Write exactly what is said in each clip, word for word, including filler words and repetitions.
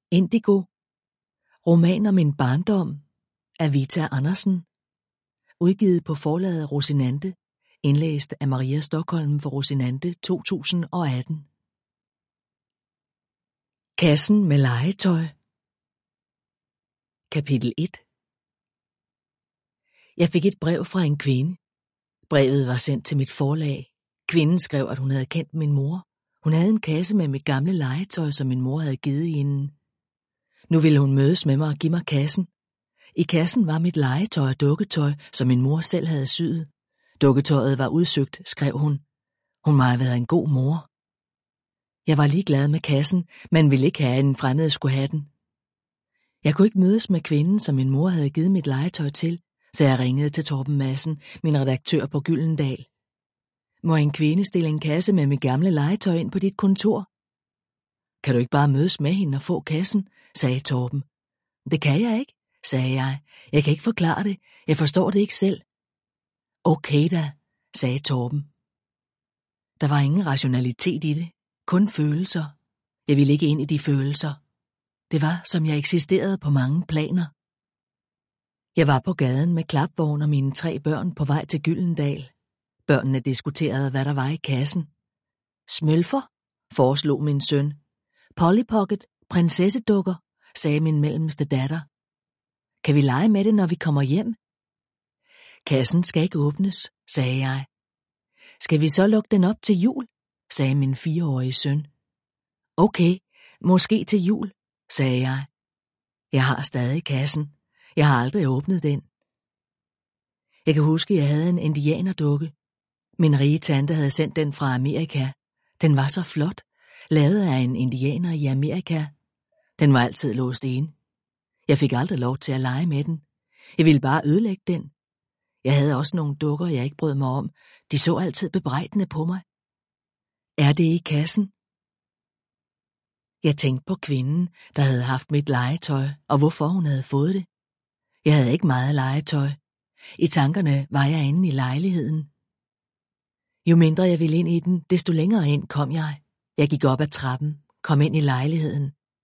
Indigo. Roman om en barndom af Vita Andersen. Udgivet på forlaget Rosinante. Indlæst af Maria Stokholm for Rosinante to tusind og atten. Kassen med legetøj. Kapitel et. Jeg fik et brev fra en kvinde. Brevet var sendt til mit forlag. Kvinden skrev, at hun havde kendt min mor. Hun havde en kasse med mit gamle legetøj, som min mor havde givet hende. Nu ville hun mødes med mig og give mig kassen. I kassen var mit legetøj og dukketøj, som min mor selv havde syet. Dukketøjet var udsøgt, skrev hun. Hun må have været en god mor. Jeg var ligeglad med kassen, men ville ikke have, at en fremmed skulle have den. Jeg kunne ikke mødes med kvinden, som min mor havde givet mit legetøj til, så jeg ringede til Torben Madsen, min redaktør på Gyldendal. Må en kvinde stille en kasse med mit gamle legetøj ind på dit kontor? Kan du ikke bare mødes med hende og få kassen, sagde Torben. Det kan jeg ikke, sagde jeg. Jeg kan ikke forklare det. Jeg forstår det ikke selv. Okay da, sagde Torben. Der var ingen rationalitet i det, kun følelser. Jeg ville ikke ind i de følelser. Det var, som jeg eksisterede på mange planer. Jeg var på gaden med klapvogn og mine tre børn på vej til Gyldendal. Børnene diskuterede, hvad der var i kassen. Smølfer, foreslog min søn. Polly Pocket, prinsessedukker, sagde min mellemste datter. Kan vi lege med det, når vi kommer hjem? Kassen skal ikke åbnes, sagde jeg. Skal vi så lukke den op til jul, sagde min fireårige søn. Okay, måske til jul, sagde jeg. Jeg har stadig kassen. Jeg har aldrig åbnet den. Jeg kan huske, jeg havde en indianerdukke. Min rige tante havde sendt den fra Amerika. Den var så flot, lavet af en indianer i Amerika. Den var altid låst inde. Jeg fik aldrig lov til at lege med den. Jeg ville bare ødelægge den. Jeg havde også nogle dukker, jeg ikke brød mig om. De så altid bebrejdende på mig. Er det i kassen? Jeg tænkte på kvinden, der havde haft mit legetøj, og hvorfor hun havde fået det. Jeg havde ikke meget legetøj. I tankerne var jeg inde i lejligheden. Jo mindre jeg ville ind i den, desto længere ind kom jeg. Jeg gik op ad trappen, kom ind i lejligheden.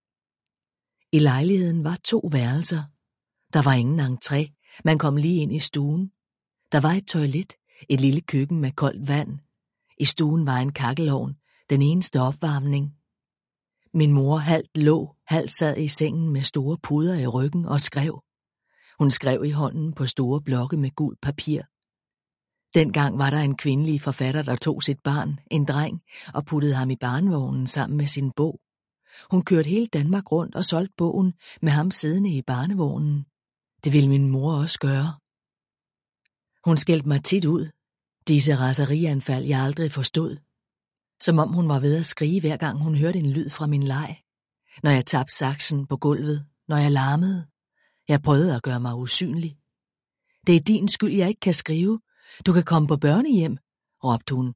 I lejligheden var to værelser. Der var ingen entré. Man kom lige ind i stuen. Der var et toilet, et lille køkken med koldt vand. I stuen var en kakkelovn, den eneste opvarmning. Min mor halvt lå, halvt sad i sengen med store puder i ryggen og skrev. Hun skrev i hånden på store blokke med gult papir. Dengang var der en kvindelig forfatter, der tog sit barn, en dreng, og puttede ham i barnevognen sammen med sin bog. Hun kørte hele Danmark rundt og solgte bogen med ham siddende i barnevognen. Det ville min mor også gøre. Hun skældte mig tit ud. Disse raserianfald, jeg aldrig forstod. Som om hun var ved at skrige, hver gang hun hørte en lyd fra min leg. Når jeg tabte saksen på gulvet, når jeg larmede. Jeg prøvede at gøre mig usynlig. Det er din skyld, jeg ikke kan skrive. Du kan komme på børnehjem, råbte hun.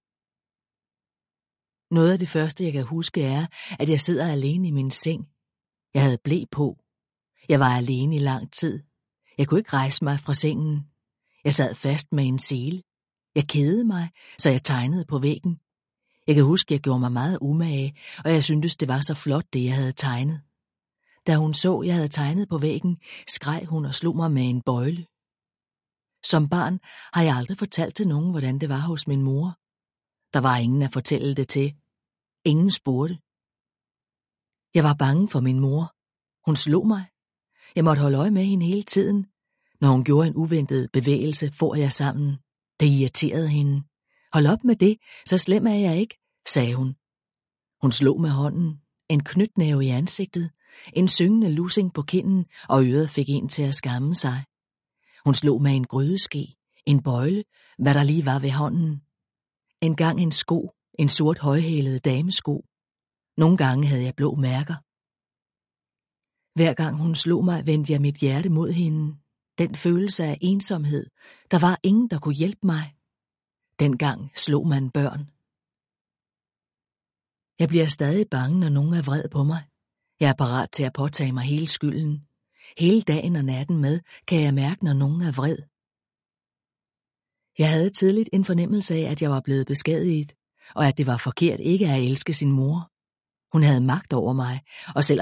Noget af det første, jeg kan huske, er, at jeg sidder alene i min seng. Jeg havde ble på. Jeg var alene i lang tid. Jeg kunne ikke rejse mig fra sengen. Jeg sad fast med en sele. Jeg kedede mig, så jeg tegnede på væggen. Jeg kan huske, jeg gjorde mig meget umage, og jeg syntes, det var så flot, det jeg havde tegnet. Da hun så, jeg havde tegnet på væggen, skreg hun og slog mig med en bøjle. Som barn har jeg aldrig fortalt til nogen, hvordan det var hos min mor. Der var ingen at fortælle det til. Ingen spurgte. Jeg var bange for min mor. Hun slog mig. Jeg måtte holde øje med hende hele tiden. Når hun gjorde en uventet bevægelse, for jeg sammen. Det irriterede hende. Hold op med det, så slem er jeg ikke, sagde hun. Hun slog med hånden, en knytnæve i ansigtet, en syngende lussing på kinden, og øret fik en til at skamme sig. Hun slog med en grydeske, en bøjle, hvad der lige var ved hånden. En gang en sko, en sort højhælet damesko. Nogle gange havde jeg blå mærker. Hver gang hun slog mig, vendte jeg mit hjerte mod hende. Den følelse af ensomhed, der var ingen, der kunne hjælpe mig. Dengang slog man børn. Jeg bliver stadig bange, når nogen er vred på mig. Jeg er parat til at påtage mig hele skylden. Hele dagen og natten med kan jeg mærke, når nogen er vred. Jeg havde tidligt en fornemmelse af, at jeg var blevet beskadiget, og at det var forkert ikke at elske sin mor. Hun havde magt over mig, og selv